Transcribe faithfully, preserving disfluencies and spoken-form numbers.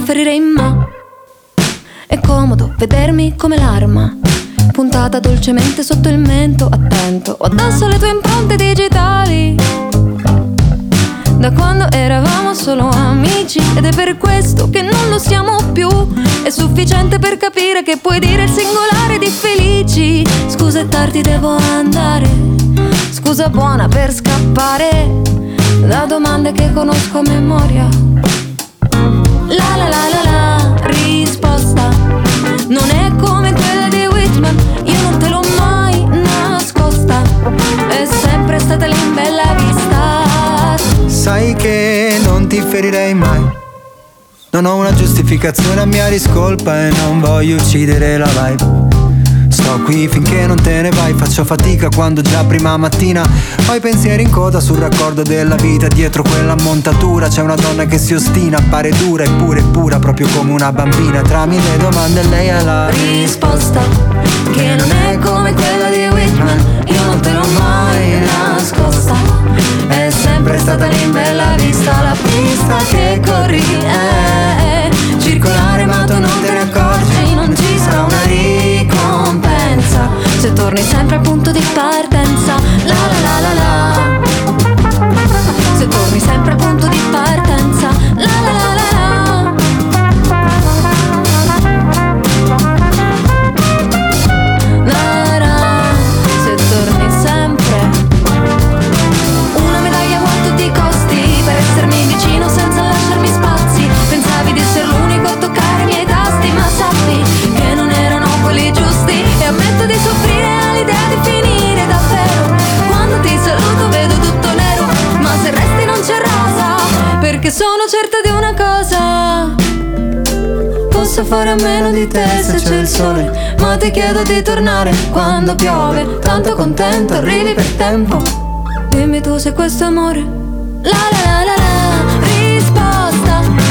ferirei mai. È comodo vedermi come l'arma puntata dolcemente sotto il mento, attento, ho addosso le tue impronte digitali da quando eravamo solo amici, ed è per questo che non lo siamo più. È sufficiente per capire che puoi dire il singolare di felici. Scusa, è tardi, devo andare. Scusa buona per scappare da domande che conosco a memoria. La la la la la risposta non è come quella di Whitman, io non te l'ho mai nascosta, è sempre stata lì in bella vista. Sai che non ti ferirei mai, non ho una giustificazione a mia discolpa e non voglio uccidere la vibe. Sto qui finché non te ne vai, faccio fatica quando già prima mattina ho i pensieri in coda sul raccordo della vita. Dietro quella montatura c'è una donna che si ostina, pare dura eppure pura, proprio come una bambina. Tra mille domande lei ha la risposta che non è come quella di Whitman, io non te l'ho mai nascosta, è sempre stata lì in bella vista. La pista che corri è circolare ma tu non te ne accorgi, non ci sarà una ricompensa se torni sempre al punto di partenza. La la la la la, se torni sempre al punto di partenza. La la la la la, la la, se torni sempre. Una medaglia vuoi a tutti i costi per essermi vicino senza lasciarmi spazi. Pensavi di essere l'unico a toccare i miei tasti, ma sappi che non erano quelli giusti. E ammetto di soffrire all'idea di finire davvero. Quando ti saluto vedo tutto nero, ma se resti non c'è rosa, perché sono certa di una cosa: posso fare a meno di te se c'è il sole, ma ti chiedo di tornare quando piove. Tanto contento arrivi per tempo, dimmi tu se questo è amore. La la la la la risposta